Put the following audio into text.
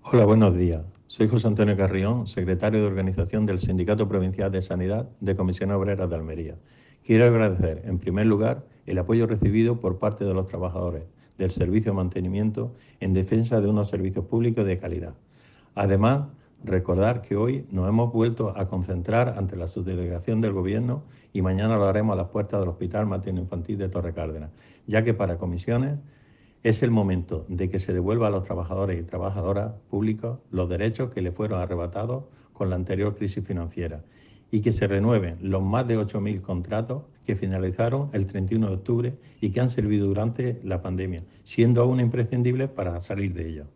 Hola, buenos días. Soy José Antonio Carrión, secretario de Organización del Sindicato Provincial de Sanidad de Comisiones Obreras de Almería. Quiero agradecer, en primer lugar, el apoyo recibido por parte de los trabajadores del servicio de mantenimiento en defensa de unos servicios públicos de calidad. Además, recordar que hoy nos hemos vuelto a concentrar ante la subdelegación del Gobierno y mañana lo haremos a las puertas del Hospital Materno-Infantil de Torre Cárdenas, ya que para comisiones es el momento de que se devuelva a los trabajadores y trabajadoras públicos los derechos que les fueron arrebatados con la anterior crisis financiera y que se renueven los más de 8.000 contratos que finalizaron el 31 de octubre y que han servido durante la pandemia, siendo aún imprescindibles para salir de ella.